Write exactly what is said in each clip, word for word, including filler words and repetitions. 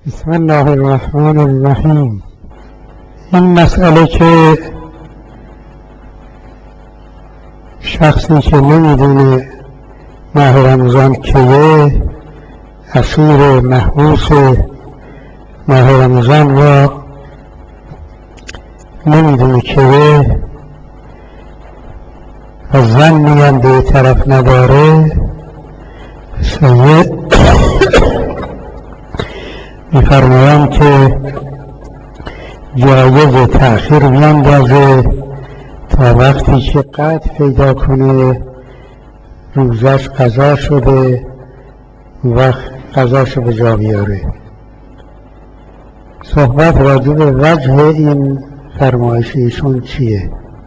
بسم الله الرحمن الرحیم. این مسئله که شخصی که نمیدونه ماه رمضان کیه، اسیر محبوس ماه رمضان را نمیدونه کیه و ظنی هم به طرف نداره، سید می‌فرمایند که جایز تأخیر بیندازه تا وقتی که قطع پیدا کنه روزش قضا شده، وقت قضاشو به جا بیاره. صحبت راجع به وجه این فرمایش ایشون چیه؟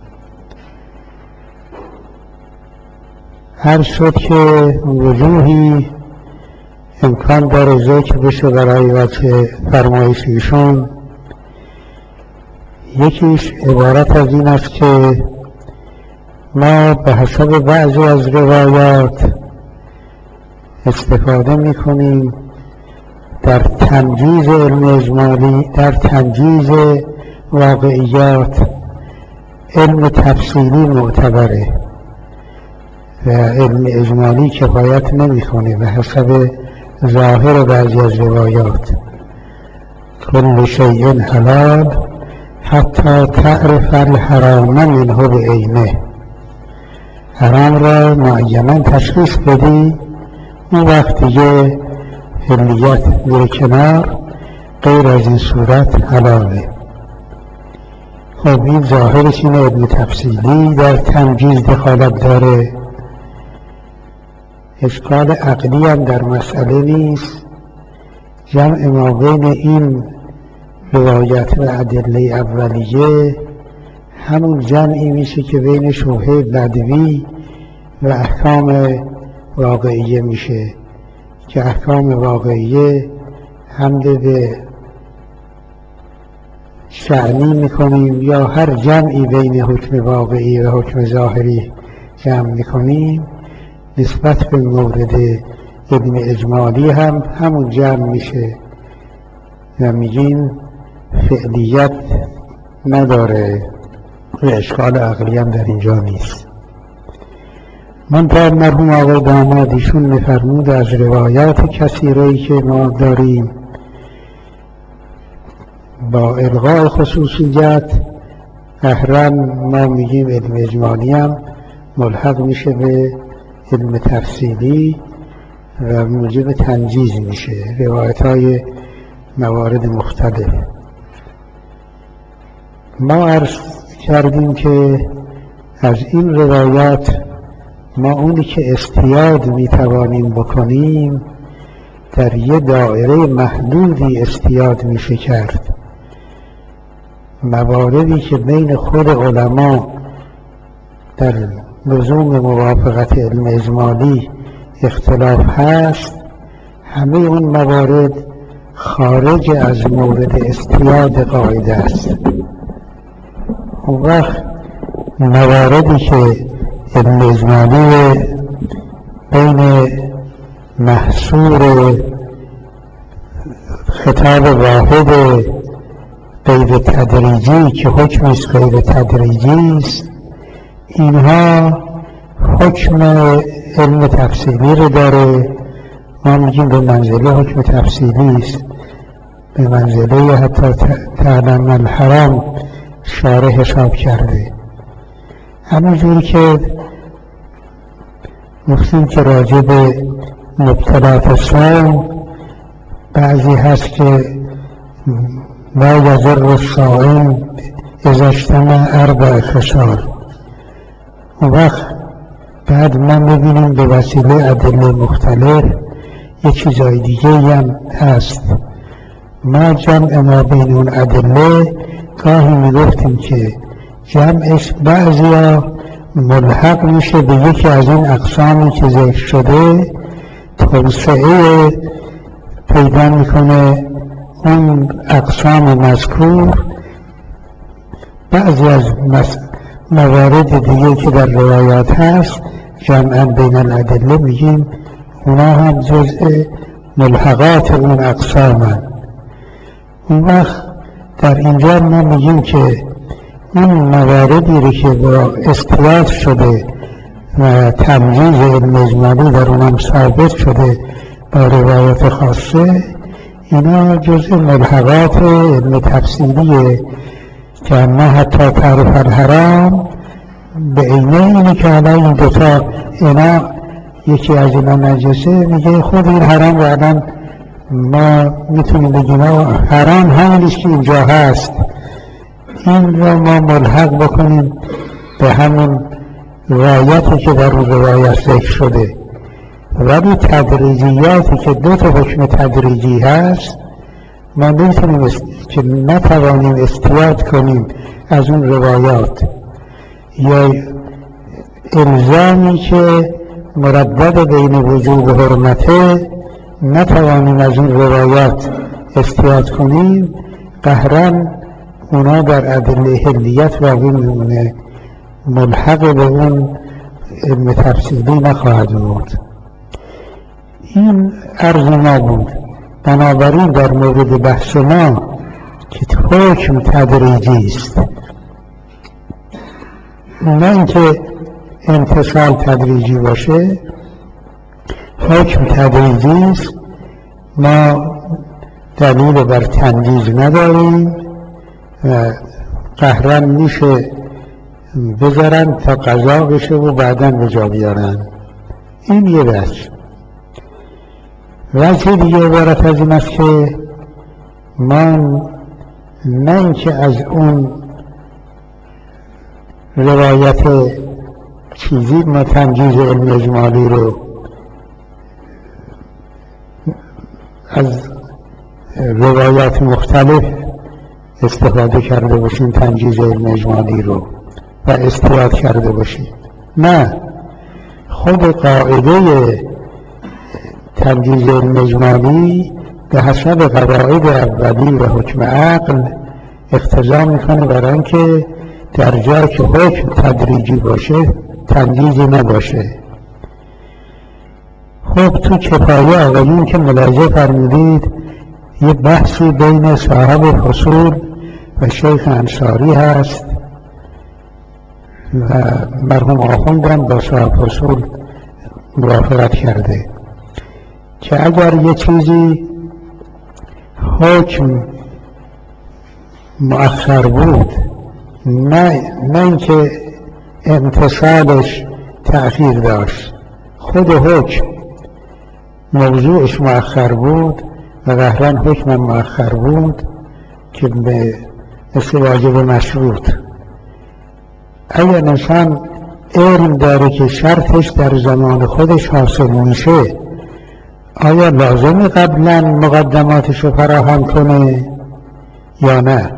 هر شد که وجوهی امکان داره ذکر بشه برای وجه فرمایش ایشون. یکیش عبارت از این است که ما به حسب بعضی از روایات استفاده میکنیم در تنجیز علم اجمالی، در تنجیز واقعیات. علم تفصیلی معتبره و علم اجمالی کفایت نمیکنه به حسب ظاهر بعضی از روایات. کل شیء حلال حتی تعرف الحرام منه بعینه. حرام را معینا تشخیص بدی، اون وقت دیگه حلیت میره کنار، غیر از این صورت حلاله. خب این ظاهرش این علم تفصیلی در تنجیز دخالت داره. اشکال عقلی هم در مسئله نیست. جمع ما بین این روایت و ادله اولیه همون جمعی میشه که بین شبهه بدوی و احکام واقعیه میشه، که احکام واقعیه حمل به شأنی میکنیم یا هر جمعی بین حکم واقعی و حکم ظاهری جمع میکنیم، نسبت به مورد علم اجمالی هم همون جمع میشه و میگیم فعلیت نداره و اشکال عقلی هم در اینجا نیست. من تا مرحوم آقای داماد ایشون میفرمود از روایات کثیره‌ای که ما داریم با الغاء خصوصیت قهرن ما میگیم علم اجمالی هم ملحق میشه به علم تفصیلی و موجب تنجیز میشه روایت های موارد مختلف. ما عرض کردیم که از این روایات ما اونی که استیاد میتوانیم بکنیم در یه دایره محدودی استیاد میشه کرد. مواردی که بین خود علما در لزوم موافقت علم اجمالی اختلاف هست، همه اون موارد خارج از مورد استیاد قاعده است. اون وقت مواردی که علم اجمالی بین محصور خطاب واحد غیر تدریجی که حکمش غیر تدریجی است، اینها حکم علم تفصیلی رو داره. ما میگیم به منزله حکم تفصیلی است، به منزله حتی تعلم الحرام شارح حساب کرده. همونجوری که گفتیم که راجع به مبطلات صوم بعضی هست که لا یضر الصائم اذا اجتمع اربع خصال. اون وقت بعد ما میبینیم به وسیله ادله مختلف یه چیزای دیگه هم هست. ما جمع ما بین اون ادله گاهی میگفتیم که جمعش بعضی ها ملحق میشه به یکی از این اقسامی که ذکر شده، توسعه پیدا میکنه اون اقسام مذکور. بعضی از موارد دیگه که در روایات هست جمعا بین الادله میگیم اونا هم جزء ملحقات اون اقسامن. اون وقت در اینجا ما میگیم که اون مواردی رو که با استیاز شده و تمجیز علم اجمالی در اونم ثابت شده با روایت خاصه، اینا جزء ملحقات علم تفسیریه که ما حتی تعریف الحرام به عینه اینه که حالا این دوتا اینا یکی از اینا نجسه، میگه خود این حرام رو الان ما میتونیم بگیم حرام همونیست که اینجا هست، این رو ما ملحق بکنیم به همون روایتی که در اون روایت ذکر شده. ولی تدریجیاتی که دو تا حکم تدریجی هست ما نمیتونیم است... که نتوانیم استیاد کنیم از اون روایات، یا الزامی که مردد بین وجوب و حرمته نتوانیم از اون روایات استیاد کنیم، قهرن اونا در ادله حلیت باقی میمونه، ملحق به اون علم تفسیری نخواهد بود. این عرض ما بود. بنابراین در مورد بحث ما که حکم تدریجی است، نه اینکه امتصال تدریجی باشه، حکم تدریجی است. ما دلیل بر تنجیز نداریم و قهرن میشه بذارن تا قضا بشه و بعداً به جا بیارن. این یه بحث. وجه دیگه عبارت از این است که ما نه اینکه از اون روایت چیزی ما تنجیز علم اجمالی رو از روایات مختلف استفاده کرده باشیم، تنجیز علم اجمالی رو و استیاد کرده باشیم، نه، خود قاعده تنجیز علم اجمالی به حسب قواعد اولی و حکم عقل اقتضا میکنه برای اینکه در جایی که حکم تدریجی باشه تنجیزی نباشه. خب تو کفایه آقایون که ملاحظه فرمودید یه بحثی بین صاحب فصول و شیخ انصاری هست و مرحوم آخوندم با صاحب فصول موافقت کرده که اگر یه چیزی حکم مؤخر بود، نه نه اینکه امتصالش تأخیر داشت، خود حکم موضوعش مؤخر بود و قهرن حکم مؤخر بود که به مثل واجب مشروط، اگر انسان علم داره که شرطش در زمان خودش حاصل میشه، آیا لازم قبلا مقدماتش رو فراهم کنه یا نه؟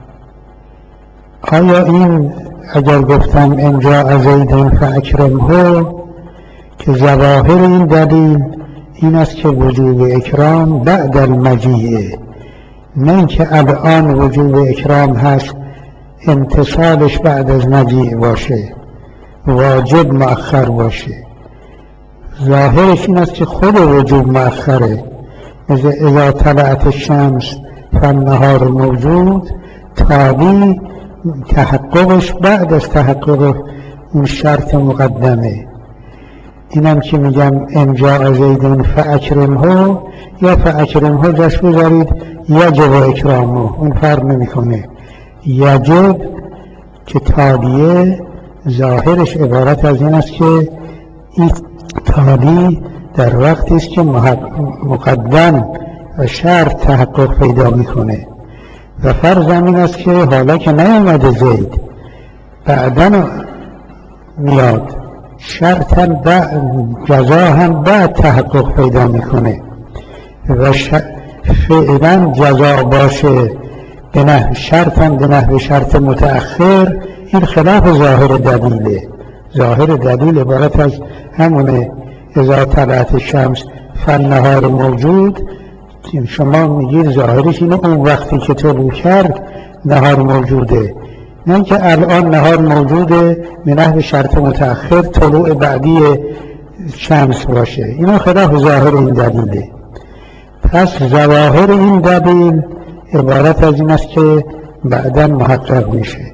آیا این اگر گفتم انجا زید فاکرمه که ظواهر این دلیل این است که وجوب اکرام بعد المجیء، نه اینکه الان وجوب اکرام هست امتصالش بعد از مجیء باشه، واجب مؤخر باشه. ظاهرش این است که خود وجوب مؤخره، مثل اذا طلعت الشمس فالنهار موجود، تابی تحققش بعد از تحقق اون شرط مقدمه. اینم که میگم انجا زیدون فاکرمه یا فاکرمه جاش بذارید یجب اکرامه، اون فرق نمی کنه. یجب که تابیه ظاهرش عبارت از این است که این تابی در وقتی است که مقدم و شرط تحقق پیدا میکنه و فرض این است که حالا که نیامده زید بعداً میاد، شرطاً جزا هم بعد تحقق پیدا میکنه و فعلاً جزا باشه به نحو شرطاً به نحو شرط متأخر، این خلاف ظاهر دلیله. ظاهر دلیل عبارت از همونه اذا طلعت الشمس فالنهار موجود، شما میگید ظاهرش اینه اون وقتی که طلوع کرد نهار موجوده، نه که الان نهار موجوده به نحو شرط متأخر طلوع بعدی شمس باشه. اینا خلاف ظاهر این دلیله. پس ظواهر این دلیل عبارت از این است که بعداً محقق میشه.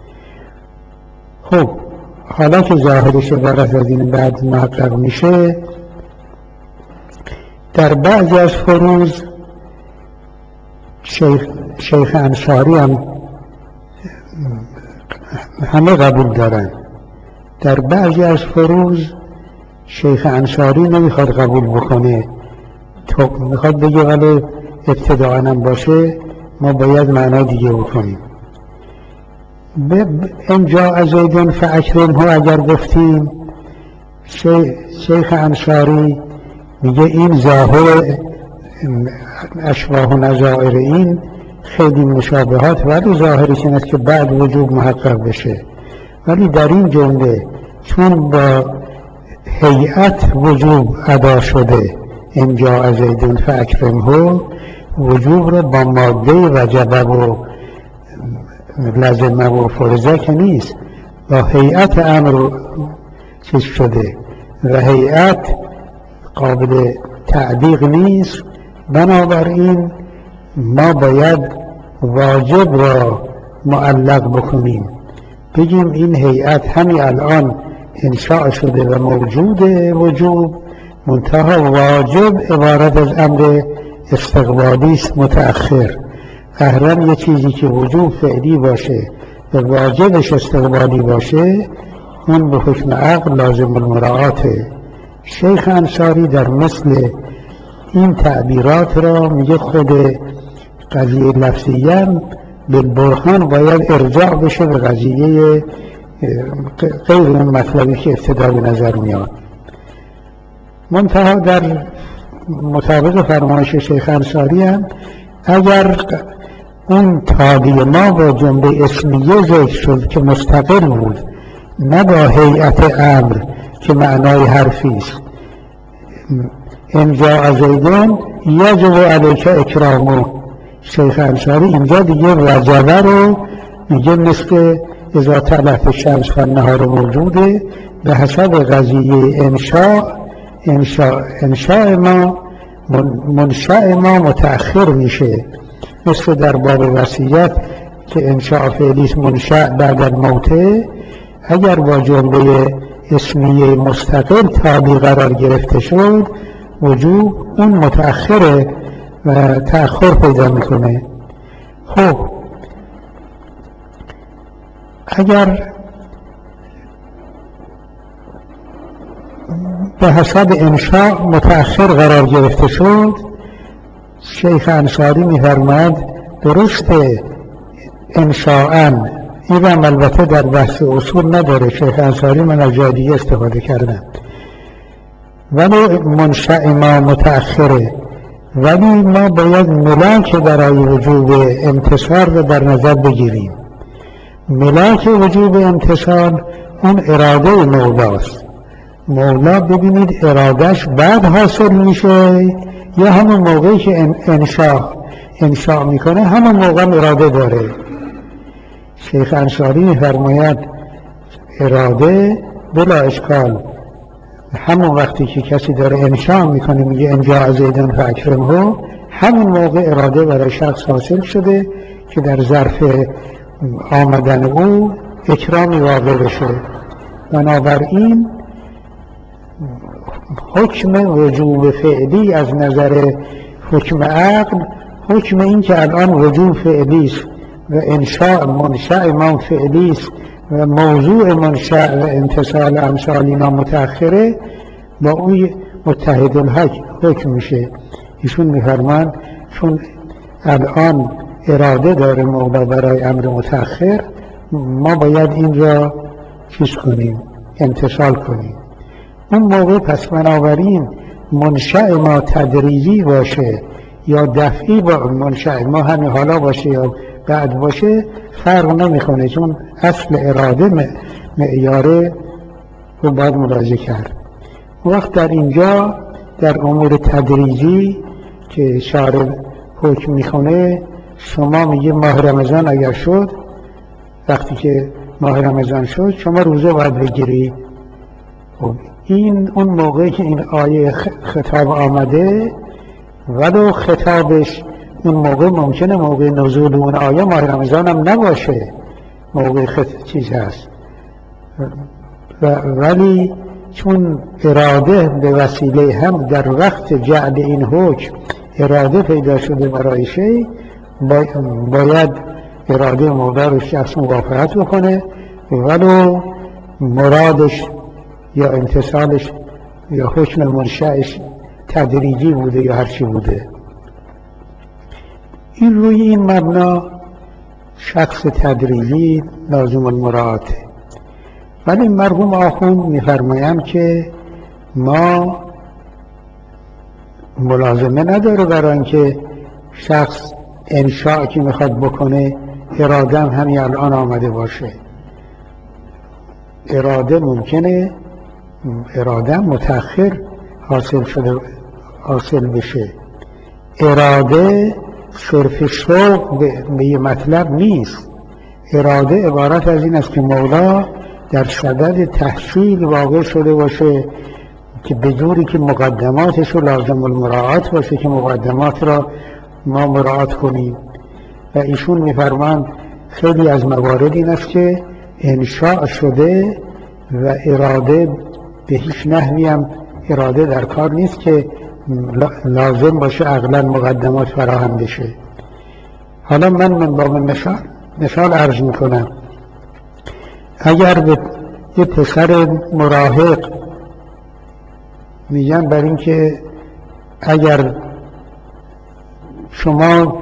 خب حالا که ظاهرش عبارت از این بعد محقق میشه، در بعضی از فروض شیخ, شیخ انصاری هم همه قبول دارن. در بعضی از فروض شیخ انصاری نمیخواد قبول بکنه، تو میخواد بگه ولی ابتداعاً هم باشه ما باید معنای دیگه بکنیم. ان جاء زید فاکرمه اگر گفتیم شیخ انصاری میگه این ظاهر اشباه و نظائر این خیلی مشابهات، ولی ظاهرش این است که بعد وجوب محقق بشه، ولی در این جمله چون با هیئت وجوب ادا شده ان جاء زید فاکرمه، وجوب رو با ماده وجبه و لازمه و فرضه که نیست، با هیئت امر چیز شده و هیئت قابل تعدیق نیست. بنابراین ما باید واجب را معلق بکنیم، بگیم این هیئت همین الان انشاء شده و موجود وجوب، منتها واجب عبارت از امر استقبالی است متأخر. احرام یه چیزی که وجوب فعلی باشه و واجبش استقبالی باشه اون به حکم عقل لازم المراعاته. شیخ انصاری در مثل این تعبیرات را میگه خود قضیه لفظیاً بالبرهان باید ارجاع بشه به قضیه غیر اون مطلبی که ابتدا به نظر میاد. منتها در مطابق فرمایش شیخ انصاری هم اگر اون تابع ما با جمله اسمیه ذکر شد که مستقل بود، نه با هیئت امر که معنای حرفی است، ان جاء زیدون یجب علیک اکرامه، شیخ انصاری اینجا دیگه وجبه رو میگه مثل اذا طلعت الشمس فالنهار موجوده، به حسب قضیه انشاء انشاء انشاء ما منشاء ما متأخر میشه، مثل در باب وصیت که انشاء فعلیس منشاء بعد الموته، اگر با جمله اسمیه مستقل تابع قرار گرفته شد وجوب اون متأخره و تأخر پیدا میکنه. خب اگر به حسب انشاء متأخر قرار گرفته شد، شیخ انصاری می‌فرماید درسته انشاءاً، این هم البته در بحث اصول نداره، شیخ انصاری من از جای دیگه استفاده کردم، ولی منشأ ما متأخره، ولی ما باید ملاک برای وجوب امتصال رو در نظر بگیریم. ملاک وجوب امتصال اون اراده مولاست. مولا ببینید ارادهش بعد حاصل میشه یا همون موقعی که انشاء انشاء میکنه همون موقع اراده داره. شیخ انصاری میفرماید اراده بلا اشکال همون وقتی که کسی داره انشاء میکنه میگه ان جاء زیدون فاکرمه، همون موقع اراده برای شخص حاصل شده که در ظرف آمدن او اکرامی واقع بشه. بنابراین حکم وجوب فعلی از نظر حکم عقل، حکم این که الان وجوب فعلی است و انشاء منشأ ما فعلی است و موضوع منشأ و امتصال امثال اینا متأخره، با اون متحد الحق حکم میشه. ایشون میفرمان چون الان اراده داره مولا برای امر متأخر، ما باید این را چیز کنیم، امتصال کنیم. اون موقع پس بنابراین منشأ ما تدریجی باشه یا دفعی با منشأ ما همین حالا باشه یا بعد باشه فرق نمیکنه، چون اصل اراده معیاره رو باید ملاحظه کرد. وقت در اینجا در امور تدریجی که شارع حکم میکنه، شما میگه ماه رمضان اگر شد، وقتی که ماه رمضان شد شما روزه باید بگیری. این اون موقعی که این آیه خطاب آمده، ولو خطابش اون موقع ممکنه موقع نزول اون آیه ماه رمضان هم نباشه، موقع خط چیز هست، ولی چون اراده به وسیله هم در وقت جعل این حکم اراده پیدا شده برای شیء، باید اراده مولا رو شخص موافقت بکنه ولو مرادش یا امتصالش یا حکم منشأش تدریجی بوده یا هرچی بوده. این روی این مبنا شخص تدریجی لازم المراعاته. ولی مرحوم آخوند می‌فرمایند که ما ملازمه نداره برای اینکه شخص انشاء که میخواد بکنه اراده هم همین الان آمده باشه. اراده ممکنه اراده متأخر حاصل شده حاصل بشه. اراده صرف شوق به یه مطلب نیست. اراده عبارت از این است که مولا در صدد تحصیل واقع شده باشه که به جوری که مقدماتش رو لازم المراعات باشه که مقدمات را ما مراعات کنیم. و ایشون می‌فرمایند خیلی از موارد این است که انشاء شده و اراده به هیچ نحوی هم اراده در کار نیست که لازم باشه عقلا مقدمات فراهم بشه. حالا من من با من مثال مثال عرض میکنم. اگر به یه پسر مراهق میگن بر این که اگر شما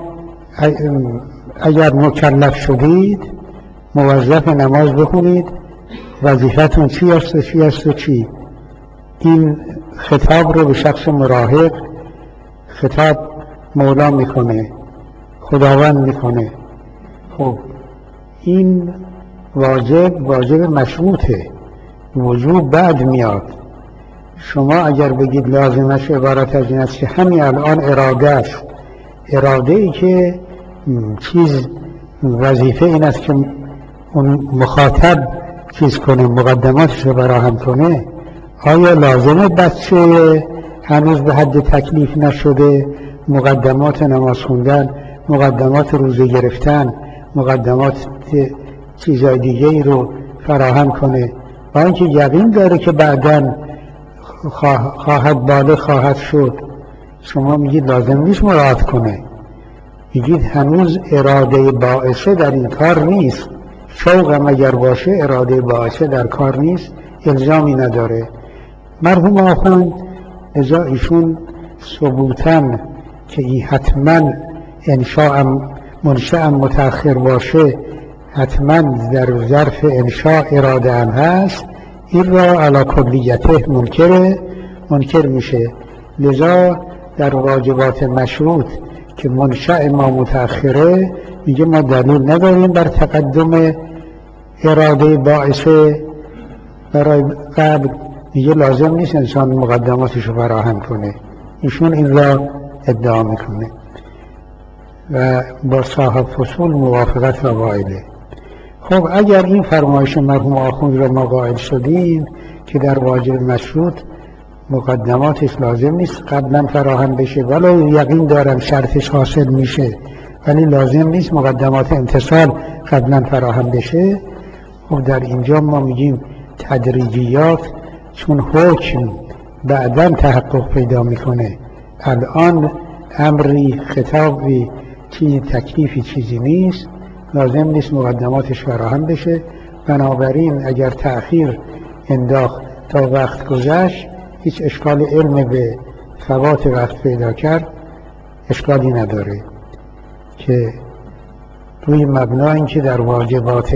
اگر مکلف شدید موظف نماز بخونید، وظیفتون چی است و چی است و چی. این خطاب رو به شخص مراهق خطاب مولا میکنه، خداوند میکنه. خب این واجب واجب مشروطه، وجوب بعد میاد. شما اگر بگید لازمش عبارت از این است که همین الان اراده است، اراده ای که چیز وظیفه این است که اون مخاطب چیز کنه، مقدماتش رو فراهم کنه، آیا لازمه بچه هنوز به حد تکلیف نشده مقدمات نماز خوندن، مقدمات روزه گرفتن، مقدمات چیزای دیگه ای رو فراهم کنه با اینکه یقین داره که بعداً خواهد بالغ خواهد شد؟ شما میگید لازم نیست مراعات کنه، میگید هنوز اراده باعثه در این کار نیست. شوقم اگر باشه اراده باعثه در کار نیست، الزامی نداره. مرحوم آخوند ازا ایشون ثبوتاً که این حتما انشاء منشأ متأخر باشه، حتما در ظرف انشاء اراده هم هست، این را علی کلیته منکر منکر میشه. لذا در واجبات مشروط که منشأ ما متأخره میگه ما دلیل نداریم بر تقدم اراده باعثه برای قبل، میگه لازم نیست انسان مقدماتش رو فراهم کنه. ایشون این را ادعا میکنه و با صاحب فصول موافقت را قائله. خب اگر این فرمایش مرحوم آخوند را ما قائل شدیم که در واجب مشروط مقدماتش لازم نیست قبلا فراهم بشه، ولو یقین دارم شرطش حاصل میشه ولی لازم نیست مقدمات امتصال قبلا فراهم بشه، خب در اینجا ما میگیم تدریجیات چون حکم بعداً تحقق پیدا میکنه، الان امری خطابی چیزی تکلیفی چیزی نیست، لازم نیست مقدماتش فراهم بشه. بنابراین اگر تأخیر انداخت تا وقت گذشت هیچ اشکال علم به فوات وقت پیدا کرد اشکالی نداره، که روی مبنا این که در واجبات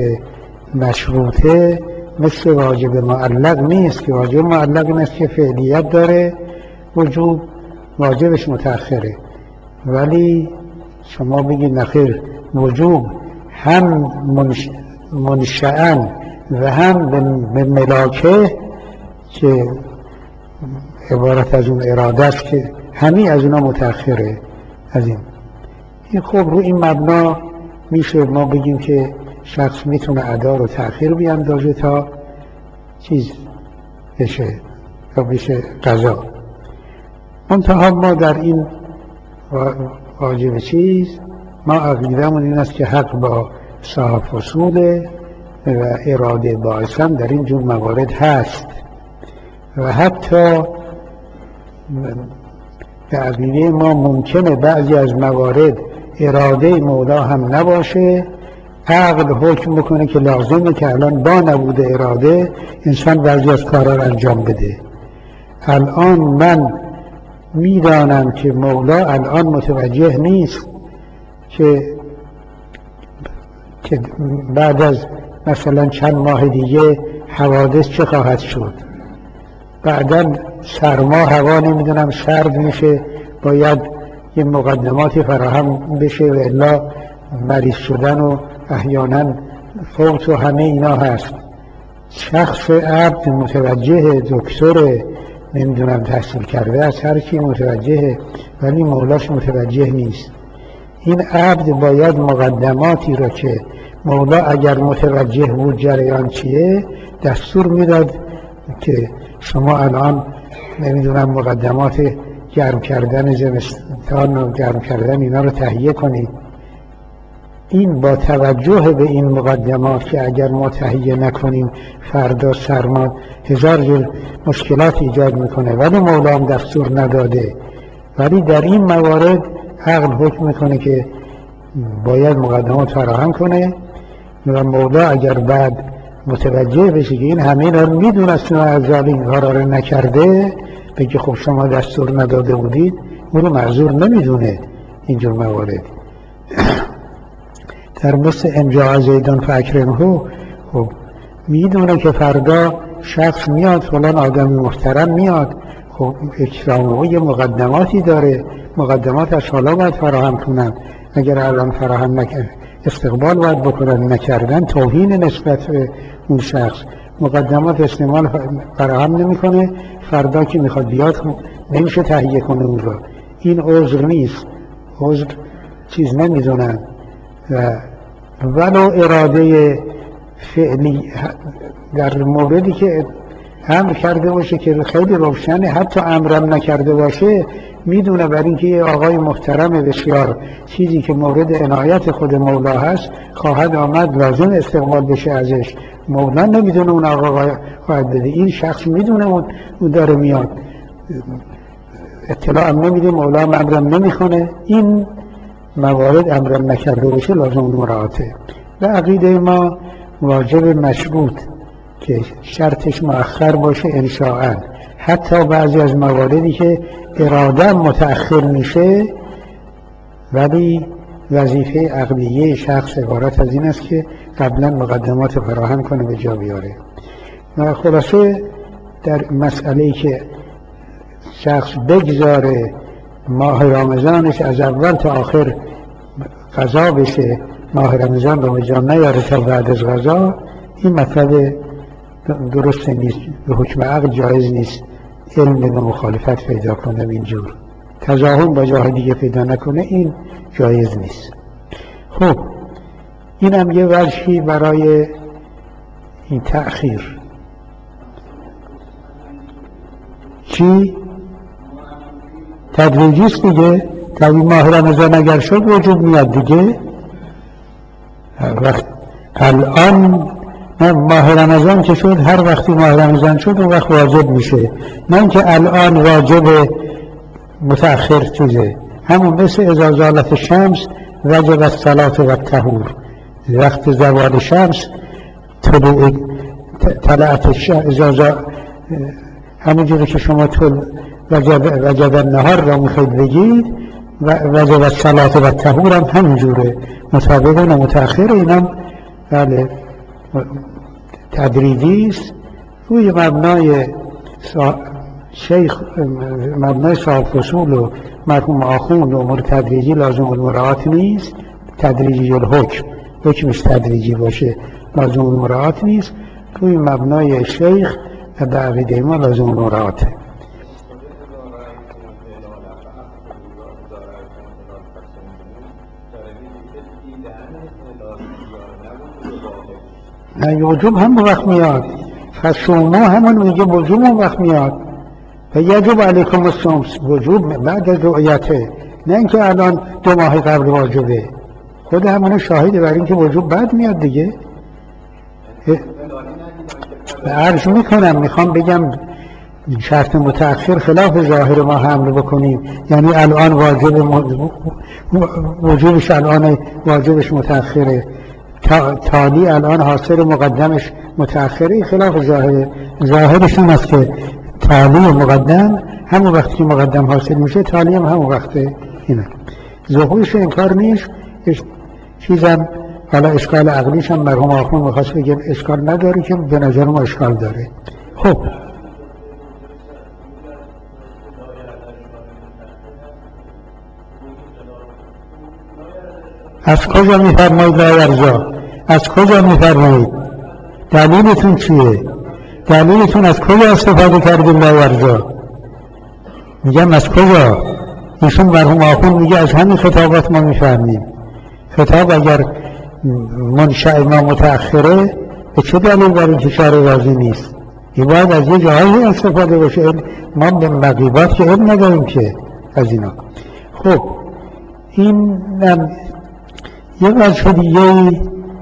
مشروطه مثل واجب معلق نیست که واجب معلق نیست که فعلیت داره، وجوب واجبش متأخره. ولی شما بگید نخیر وجوب هم منش... منشأن و هم به ملاکه که عبارت از اون اراده است که همین از اونا متأخره از این. این خب رو این مبنا میشه ما بگیم که شخص میتونه ادا رو تأخیر بیاندازه تا چیز بشه تا بشه قضا. منتها ما در این واجب چیز، ما عقیده‌مون این است که حق با صاحب فصوله و اراده باعث هم در این جور موارد هست و حتی به عقیده ما ممکنه بعضی از موارد اراده مولا هم نباشه، عقل حکم بکنه که لازمه که الان با نبوده اراده انسان بعضی از کارها رو انجام بده. الان من میدانم که مولا الان متوجه نیست که که بعد از مثلا چند ماه دیگه حوادث چه خواهد شد. بعداً سرما هوا نمیدونم سرد میشه، باید یه مقدماتی فراهم بشه و الا مریض شدن و احیانا فوت و همه اینا هست. شخص عبد متوجه، دکتر نمیدونم تحصیل کرده از هر کی متوجهه، ولی مولاش متوجه نیست. این عبد باید مقدماتی رو که مولا اگر متوجه بود جریان چیه دستور میداد که شما الان نمیدونم مقدمات گرم کردن زمستان و گرم کردن اینا رو تهیه کنید. این با توجه به این مقدمات که اگر ما تهیه نکنیم فردا سرما هزار جور مشکلات ایجاد میکنه، ولی مولا هم دستور نداده، ولی در این موارد عقل حکم میکنه که باید مقدمات فراهم کنه و مولا اگر بعد متوجه بشه که این همه اینا رو میدونست و از این کارا رو نکرده، بگه خب شما دستور نداده بودید، اون رو معذور نمیدونه. اینجور موارد در مثل انجاع زیدان فاکرمهو، خب میدونه که فردا شخص میاد فلان آدمی محترم میاد، خب اکرامه یه مقدماتی داره، مقدمات از حالا باید فراهم کنن، اگر الان فراهم نکرد استقبال باید بکنن، نکردن توهین نسبت به اون شخص. مقدمات استعمال فراهم نمیکنه، فردا که میخواد بیاد نمیشه تهیه کنه اون رو. این عذر نیست، عذر چیز نمیدونن. و ولو اراده فعلی در موردی که امر کرده باشه که خیلی روشنه، حتی امرم نکرده باشه میدونه برای اینکه یه آقای محترم بسیار چیزی که مورد عنایت خود مولا هست خواهد آمد، لازم استقبال بشه ازش. مولا نمیدونه اون آقا خواهد بده، این شخص میدونه اون داره میاد، اطلاع هم نمیده، مولا هم امرم نمیخونه. این موارد امرم نکرده باشه لازم مراعاته. و عقیده ما واجب مشروط که شرطش مؤخر باشه انشاءً. حتی بعضی از مواردی که اراده متأخر میشه ولی وظیفه عقلیه شخص عبارت از این است که قبلا مقدمات فراهم کنه به جا بیاره. و خلاصه در مسئله‌ای که شخص بگذاره ماه رمضانش از اول تا آخر قضا بشه، ماه رمضان رو به جا نیاره تا بعد از قضا، این مطلب درست نیست، به حکم عقل جایز نیست علم به مخالفت پیدا کنه، اینجور تضاهم با جای دیگه پیدا نکنه، این جایز نیست. خب این هم یه وجهی برای این تأخیر. چی؟ تدریجیست دیگه. تا این ماه رمضان اگر شد وجود میاد دیگه. وقت الان ماه رمضان که شد، هر وقتی ماه رمضان شد اون وقت واجب میشه، نه اینکه الان واجب متأخر چیزه. همون مثل اذا زالت شمس وجب الصلاة و الطهور، وقت زوال شمس طلوع طلعت شمس، همونجوری که شما طول وجب, وجب النهار را میخواید بگید و وجب الصلاة و الطهور هم همونجوره، مطابقون و متأخر اینم بله تدریجی است. روی مبنای شیخ مبنای صاحب فصول و مرحوم آخوند و امور تدریجی لازم المراعات نیست. تدریجی الحکم، حکمش تدریجی باشه لازم المراعات نیست. روی مبنای شیخ و به عقیده ما لازم المراعاته. نه وجوب هم وقت میاد، فصومو همون میگه وجوب هم وقت میاد و یجب علیکم الصوم، وجوب بعد از رؤیته، نه اینکه الان دو ماه قبل واجبه. خود همونه شاهده بر اینکه وجوب بعد میاد دیگه. عرض میکنم میخوام بگم شرط متأخر خلاف ظاهر ما حمل بکنیم، یعنی الان واجب وجوبش الان واجبش متأخره، تالی الان حاصل مقدمش متأخره، خلاف ظاهر. ظاهرش این است که تالی مقدم همون وقتی که مقدم حاصل میشه تالی هم همون وقته. اینه ظهورش انکار نیست. چیزم حالا اشکال عقلیش هم مرحوم آخوند میخواست بگه اشکال نداره که به نظر ما اشکال داره. خب از کجا میفرمایید لا یرجا؟ از کجا میفرمایید؟ دلیلتون چیه؟ دلیلتون از کجا استفاده کردید لا یرجا؟ میگم از کجا؟ ایشون مرحوم آخوند میگه از همین خطابات ما میفهمیم. خطاب اگر منشأ ما متأخره به چه دلیل برای اینکه شارع راضی نیست؟ این باید از یه جایی استفاده باشه. ما به مغیبات که علم نداریم که از اینا. خب این یه وجه دیگه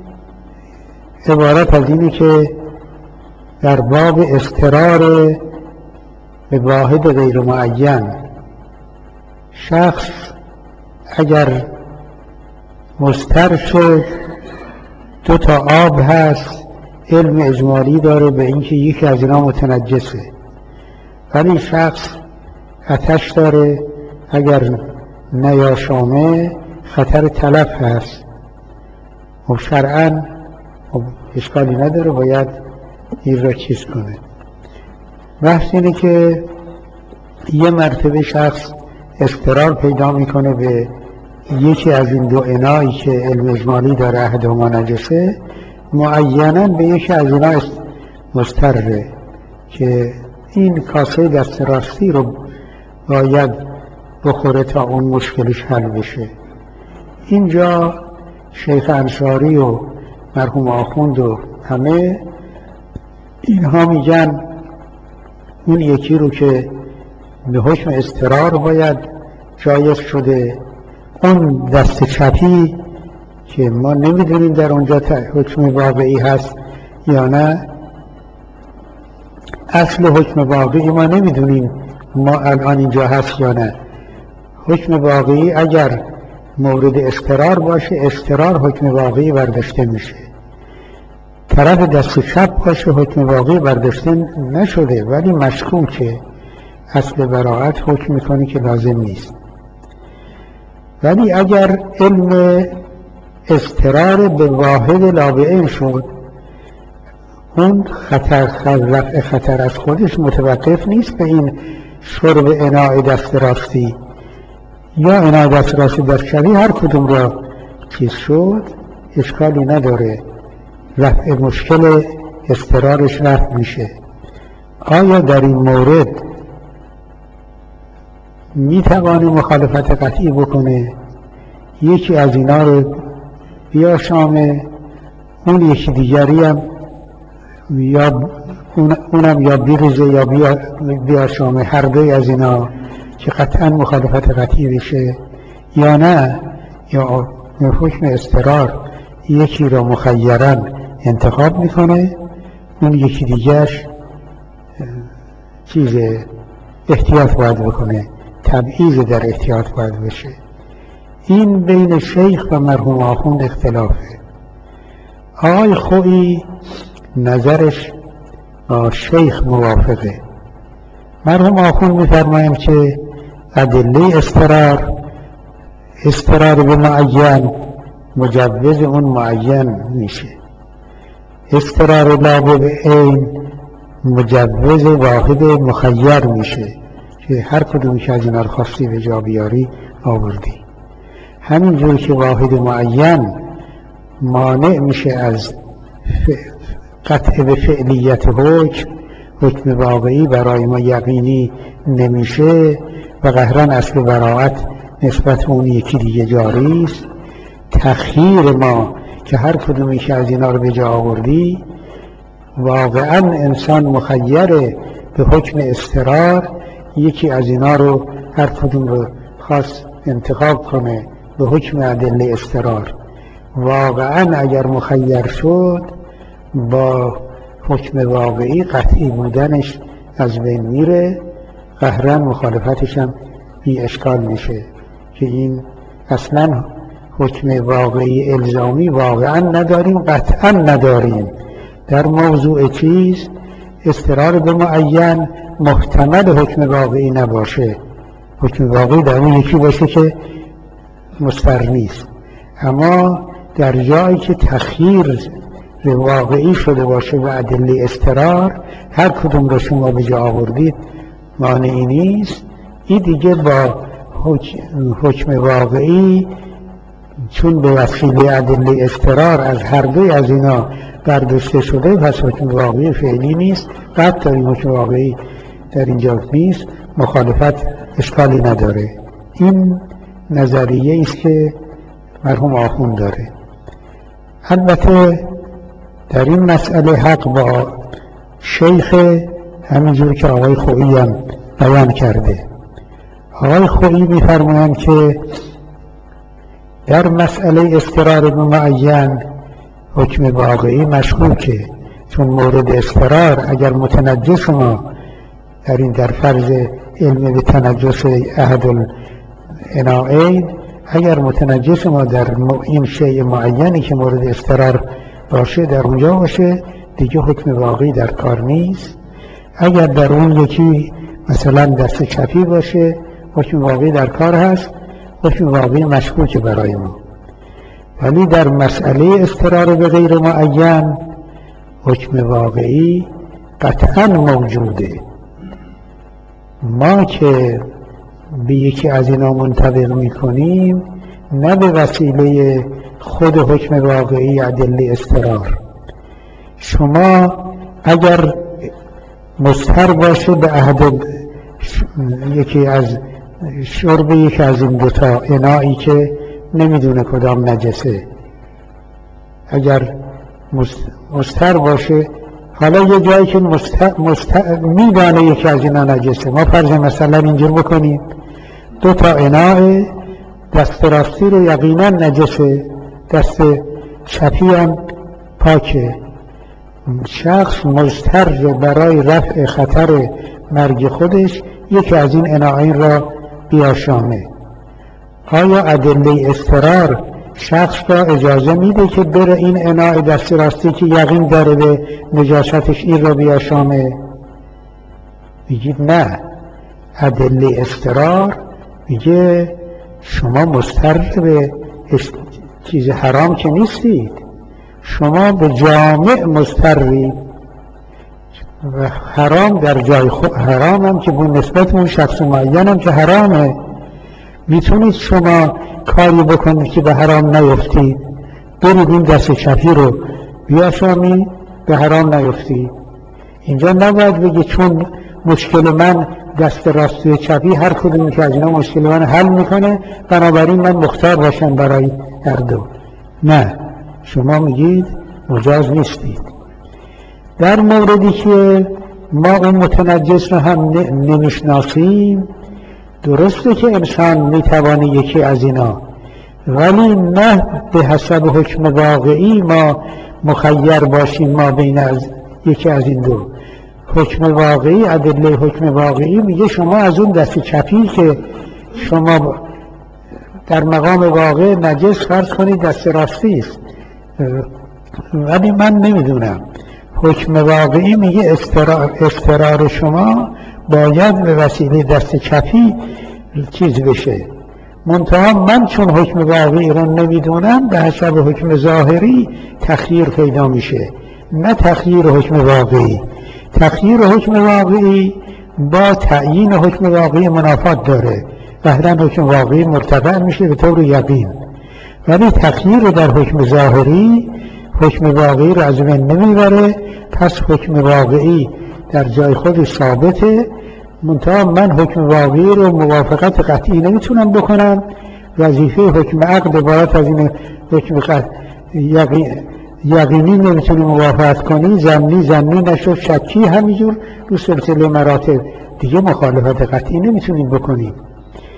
عبارت از اینه که در باب اضطرار به واحد غیر معین، شخص اگر مضطر شد دو تا آب هست، علم اجمالی داره به اینکه یکی از اینا متنجسه، ولی شخص آتش داره، اگر نیاشامه خطر تلف هست. و شرعاً اشکالی نداره، باید این را چیز کنه. بحث اینه که یه مرتبه شخص اضطرار پیدا میکنه به یکی از این دو انایی که علم اجمالی داره احدهما نجسه، معیناً به یکی از اینا مضطره که این کاسه دست راستی رو باید بخوره تا اون مشکلش حل بشه. اینجا شیخ انصاری و مرحوم آخوند و همه اینها میگن اون یکی رو که به حکم اضطرار باید جایز شده، اون دست چپی که ما نمیدونیم در اونجا حکم واقعی هست یا نه، اصل حکم واقعی ما نمیدونیم ما الان اینجا هست یا نه. حکم واقعی اگر مورد اضطرار باشه، اضطرار حکم واقعی برداشته میشه. طرف دست چپ باشه حکم واقعی برداشته نشده ولی مشکوکه، اصل براءت حکم میکنه که لازم نیست. ولی اگر علم اضطرار به واحد لابعین شد، اون خطر رفع خطر از خودش متوقف نیست به این شرب اناء دست راستی یا اناء دست راستی دست چپی، هر کدوم را چیز شد اشکالی نداره، رفع مشکل اضطرارش رفع میشه. آیا در این مورد میتوانی مخالفت قطعی بکنه؟ یکی از اینا رو بیاشامه، اون یکی دیگری هم یا اونم یا بیرزه یا بیاشامه، هر دوی از اینا که قطعا مخالفت قطعی بشه یا نه، یا حکم اضطرار یکی را مخیراً انتخاب میکنه، اون یکی دیگرش چیز احتیاط باید بکنه، تبعیض در احتیاط باید بشه. این بین شیخ و مرحوم آخوند اختلافه. آقای خویی نظرش با شیخ موافقه. مرحوم آخوند میفرمایند که ادله اضطرار اضطرار به معین مجوز اون معین میشه، اضطرار لا به عین مجوز واحد مخیر میشه که هر کدوم که از اینا رو خواستی به جا بیاری آوردی. همینجور که واحد معین مانع میشه از قطع به فعلیت حکم، حکم واقعی برای ما یقینی نمیشه و قهرن اصل براءت نسبت اون یکی دیگه جاری است. تخییر ما که هر کدومی که از اینا رو به جا آوردی، واقعا انسان مخیره به حکم اضطرار، یکی از اینا رو هر کدوم رو خواست انتخاب کنه به حکم ادله اضطرار، واقعا اگر مخیر شد با حکم واقعی قطعی بودنش از بین میره، قهرن مخالفتش هم بی اشکال میشه که این اصلا حکم واقعی الزامی واقعا نداریم، قطعا نداریم. در موضوع چیز اضطرار به معین محتمل حکم واقعی نباشه، حکم واقعی در اون یکی باشه که مضطر نیست، اما در جایی که تخییر واقعی شده باشه و ادله اضطرار هر کدوم رو شما به جا آوردید مانعی نیست، این دیگه با حکم واقعی چون به وسیله ادله اضطرار از هر دوی از اینا برداشته شده، پس حکم واقعی فعلی نیست. قطع داریم حکم واقعی در اینجا نیست، مخالفت اشکالی نداره. این نظریه است که مرحوم آخوند داره. البته در این مسئله حق با شیخ، همینجور که آقای خویی هم بیان کرده. آقای خویی می‌فرمایند که در مسئله اضطرار به معین حکم واقعی مشکوکه، چون مورد اضطرار اگر متنجس ما در این در فرض علم به تنجس احد العناعین، اگر متنجس ما در این شیء معینی که مورد اضطرار باشه در اونجا باشه، دیگه حکم واقعی در کار نیست. اگر در اون یکی مثلا دست چپی باشه حکم واقعی در کار هست، حکم واقعی مشکوکه برای ما. ولی در مسئله اضطرار به غیر معین حکم واقعی قطعا موجوده. ما که به یکی از اینا منطبق میکنیم نه به وسیله خود حکم واقعی ادله اضطرار. شما اگر مضطر باشه به عهد یکی از شرب یکی از این دوتا انایی که نمیدونه کدام نجسه، اگر مضطر باشه، حالا یه جایی که میدانه یکی از اینا نجسه، ما فرض مثلا اینجور بکنیم دو تا اناء، دست راستی رو یقینا نجسه، دست چپی هم پاکه، شخص مضطر برای رفع خطر مرگ خودش یکی از این اناءین را بیاشامه. آیا ادله اضطرار شخص را اجازه میده که بره این اناء دست راستی که یقین داره به نجاستش این را بیاشامه؟ میگید نه، ادله اضطرار میگه شما مضطر به چیز حرام که نیستید، شما به جامع مضطرید و حرام در جای خود حرام هم که به نسبت اون شخص معین هم که حرامه. میتونید شما کاری بکنید که به حرام نیفتید، برید این دست چپی رو بیاشامید به حرام نیفتید. اینجا نباید بگی چون مشکل من دست راستی چپی هر کدوم که از اینا مشکل من حل میکنه بنابراین من مختار باشم برای هر دو. نه، شما میگید مجاز نیستید. در موردی که ما اون متنجس رو هم نمیشناسیم، درسته که انسان میتوانه یکی از اینا، ولی نه به حسب حکم واقعی ما مخیر باشیم ما بین از یکی از این دو. حکم واقعی، ادله حکم واقعی میگه شما از اون دست چپی که شما در مقام واقع نجس فرض کنید دست راستی است، ولی من نمیدونم. حکم واقعی میگه استرار, استرار شما باید به وسیله دست چپی چیز بشه. منتها من چون حکم واقعی رو نمیدونم به حسب حکم ظاهری تخییر پیدا میشه، نه تخییر حکم واقعی. تخییر حکم واقعی با تعیین حکم واقعی منافات داره، بعداً حکم واقعی مرتفع میشه به طور یقین. ولی تخییر در حکم ظاهری حکم واقعی رو از بین نمیبره، پس حکم واقعی در جای خودش ثابته. منتها من حکم واقعی رو موافقت قطعی نمیتونم بکنم. وظیفه حکم عقد عبارت از این حکم یقین یقینی نمیتونی موافقت کنی، ظنی ظنی نشد، شکی همینجور رو سلسله مراتب دیگه مخالفت قطعی نمیتونید بکنید.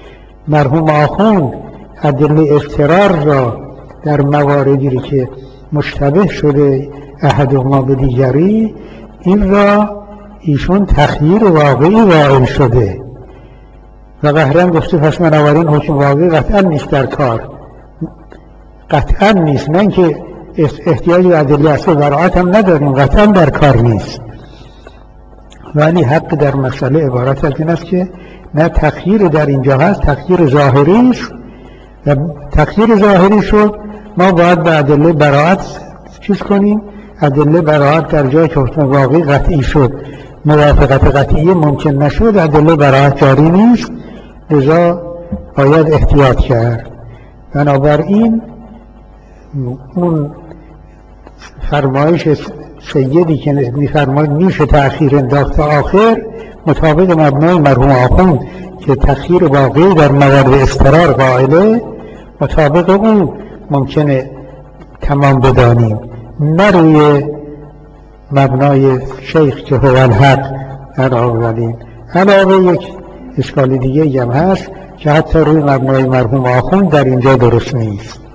مرحوم آخوند ادله اضطرار را در مواردی که مشتبه شده احدهما به دیگری، این را ایشون تخییر واقعی واقع شده و قهرن گفته پس بنابراین حکم واقعی قطعا نیست در کار، قطعا نیست، نه اینکه احتیاج به ادله اصل براعت هم نداریم، قطعا در کار نیست. ولی حق در مسئله عبارت از این است که نه تخییر در اینجا هست، تخییر ظاهری است و تخییر ظاهری شد ما باید به ادله براعت چیز کنیم. ادله براعت در جای که حکم واقعی قطعی شد موافقت قطعی ممکن نشد، ادله براعت جاری نیست، لذا باید احتیاط کرد. بنابراین اون فرمایش سیدی که می‌فرماید میشه تأخیر انداخت تا آخر مطابق مبنای مرحوم آخوند که تأخیر واقعی در موارد اضطرار قائله، مطابق اون ممکنه تمام بدانیم، نه روی مبنای شیخ که هو الحق در اولین. علاوه یک اشکال دیگه هم هست که حتی روی مبنای مرحوم آخوند در اینجا درست نیست.